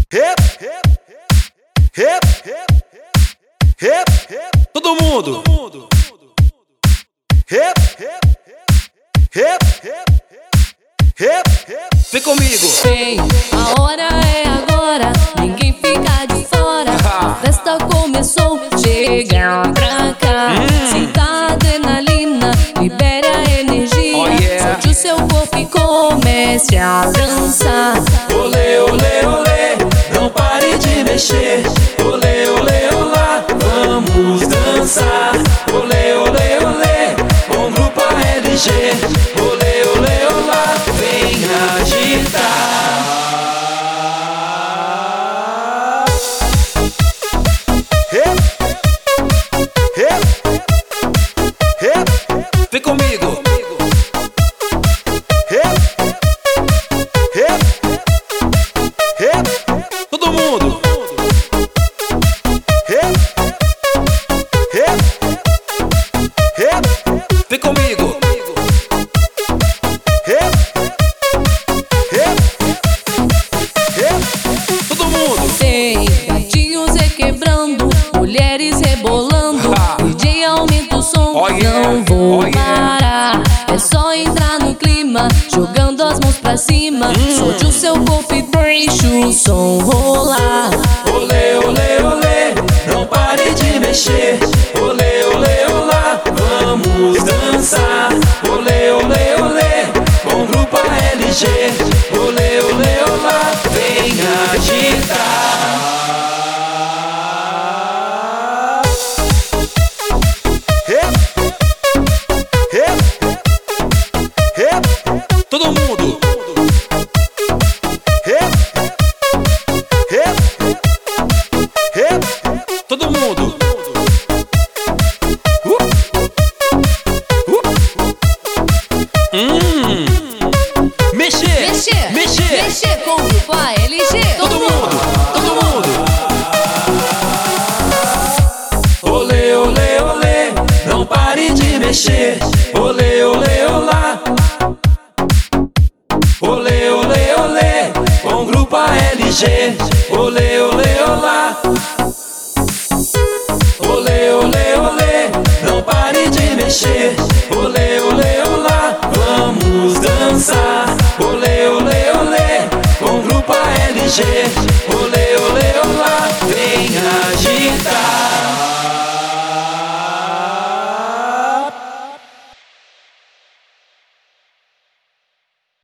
Rep, rep, rep, todo mundo. Rep, rep, vem comigo. Vem, a hora é agora, ninguém fica de fora. A festa começou, chega pra cá. Sinta a adrenalina, libere a energia. Solte o seu corpo e comece a dançar. Olê, olê, olê, não pare de mexer. Olê, olê, olá, vamos dançar. Olê, olê, olê, com o grupo ALG. Olê, olê, olá, vem agitar. Vem comigo. Todo mundo. Vem comigo. Todo mundo. Tem gatinhos requebrando, mulheres rebolando. DJ aumenta o som, não vou parar. É só entrar no clima, jogando as mãos pra cima. Solte o seu corpo e deixa o som rolar. Olê, olê, olê, não pare de mexer. Olê, olê, olá, vamos dançar. Olê, olê, olê, com o grupo ALG. Olê, olê, olá, vem agitar. Todo mundo. Todo mundo. Mexer. Mexer, Mexer. mexer com o grupo ALG. Todo mundo. Todo mundo. Olê, olê, olê, não pare de mexer. Olê, olê, olá. Olê, olê, olê, com o grupo ALG. Olê, olê, olá.